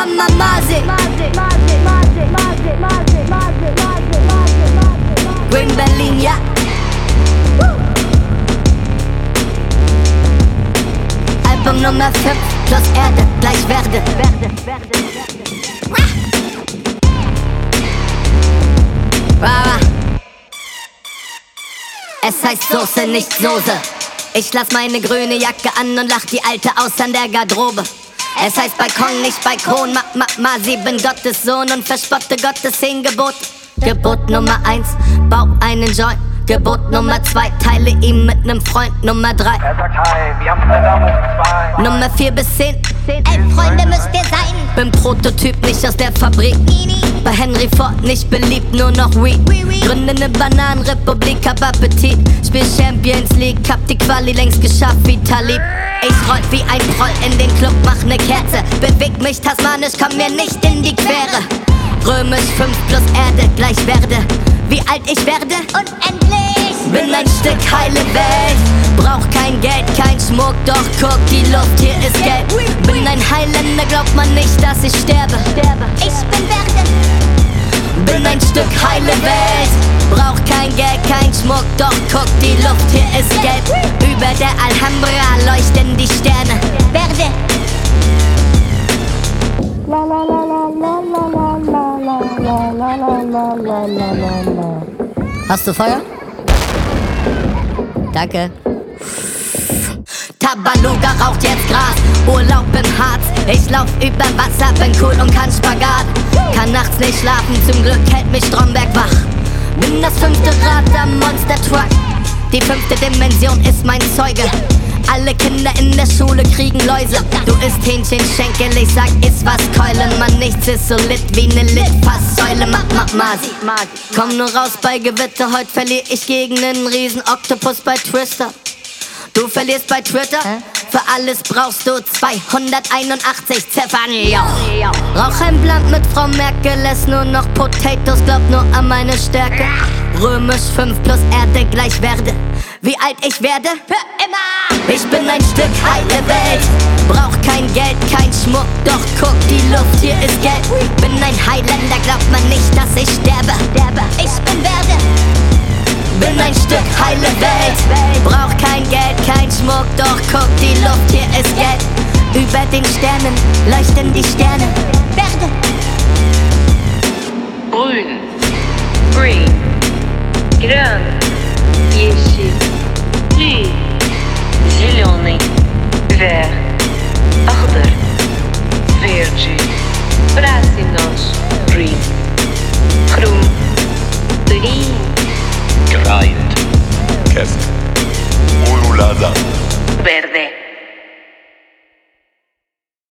Masi. Green Berlin, ja. Album Nummer 5 plus Erde gleich Werde. Es heißt Soße, nicht Soße. Ich lass meine grüne Jacke an und lach die Alte aus an der Garderobe. Es heißt Balkon, nicht Balkon. Masi, bin Gottes Sohn und verspotte Gottes 10 Gebote. Gebot Nummer 1, bau einen Joint. Gebot Nummer 2, teile ihn mit nem Freund. Nummer 3, er sagt hi, wir haben Wetter um 2. Nummer 4 bis 10, 11 Freunde müsst ihr sein. bin Prototyp, nicht aus der Fabrik. Bei Henry Ford nicht beliebt, nur noch Weed. Gründe ne Bananenrepublik, hab Appetit. Spiel Champions League, hab die Quali längst geschafft wie Talib. Ich roll wie ein Proll in den Club, mach ne Kerze. Beweg mich tasmanisch, komm mir nicht in die Quere. Römisch 5 plus Erde gleich Werde. Wie alt ich werde? Unendlich. Bin ein Stück heile Welt. Brauch kein Geld, kein Schmuck, doch guck, die Luft hier ist gelb. Bin ein Highlander, glaubt man nicht, dass ich sterbe. Ich bin Werde. Bin ein Stück heile Welt. Brauch kein Geld, kein Schmuck, doch guck, die Luft hier ist gelb. Über der Alhambra leuchten die Sterne. Werde. Hast du Feuer? Danke. Tabaluga raucht jetzt Gras, Urlaub im Harz. Ich lauf über Wasser, bin cool und kann Spagat. Kann nachts nicht schlafen, zum Glück hält mich Stromberg wach. Bin das 5. Rad am Monster Truck. Die 5. Dimension ist mein Zeuge. Alle Kinder in der Schule kriegen Läuse. Du isst Hähnchenschenkel, ich sag, iss was Keulen. Mann, nichts ist so lit wie ne Litfaßsäule. Masi. Komm nur raus bei Gewitter, heute verlier ich gegen nen riesen Oktopus bei Twister. Du verlierst bei Twitter? Für alles brauchst du 281 Ziffern, yo. Rauch ein Blunt mit Frau Merkel, ess nur noch Potatoes, glaub nur an meine Stärke. Römisch 5 plus Erde gleich Werde. Wie alt ich werde? Für immer. Ich bin ein Stück heile Welt. Brauch kein Geld, kein Schmuck, doch guck, die Luft hier ist gelb. Bin ein Highlander, glaubt man nicht, dass ich sterbe. Ich bin Werde. Bin ein Stück heile Welt. Brauch kein Geld, kein Schmuck, doch guck, die Luft hier ist gelb. Über den Sternen leuchten die Sterne. Werde. Grün, green, grün, yeşil, lila, зеленый, verde, أخضر, verde, próximos, green, groen, green, Grind. Kest. Ululada. verde.